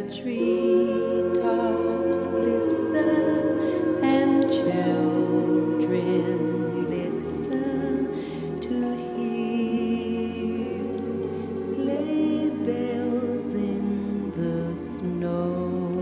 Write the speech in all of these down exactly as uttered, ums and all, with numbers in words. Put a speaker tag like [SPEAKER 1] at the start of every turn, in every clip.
[SPEAKER 1] treetops glisten and children listen to hear sleigh bells in the snow.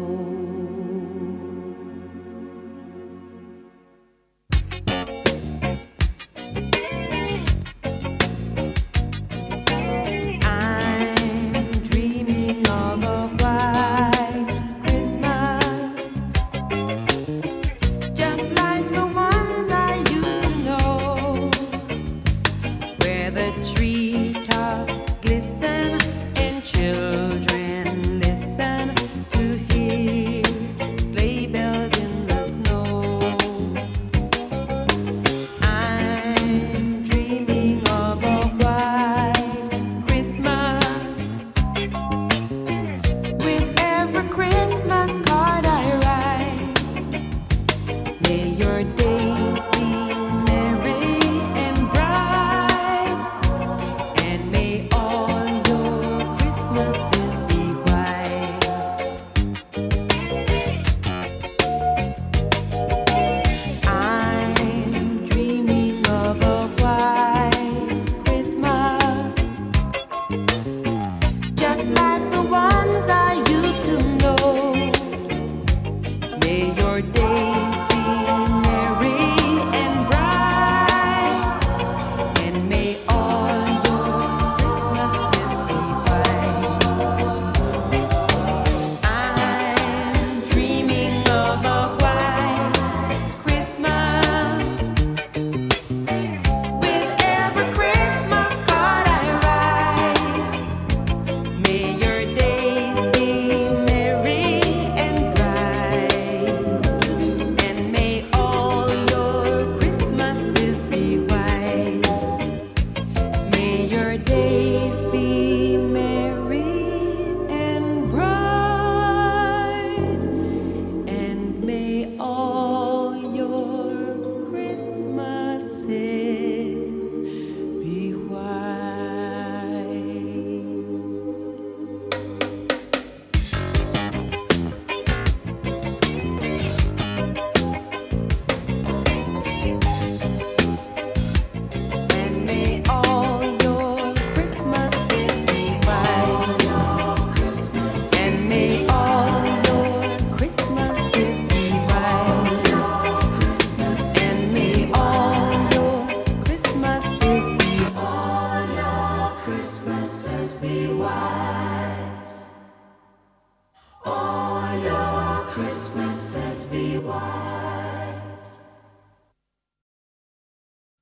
[SPEAKER 1] The treetops glisten and children listen to hear sleigh bells in the snow. I'm dreaming of a white Christmas. With every Christmas card I write, may your days be like the ones I used to know. May your days be merry and bright, and may all your Christmases be white. I'm dreaming of a white Christmas. With every Christmas card I write, may your days be merry and bright, and may all your Christmases be white. May your days be merry and bright, and may all your Christmases be white. And may all your Christmases be white. And may all your Christmases be white. And may all your Christmases be all your Christmases be white. All your Christmases be white.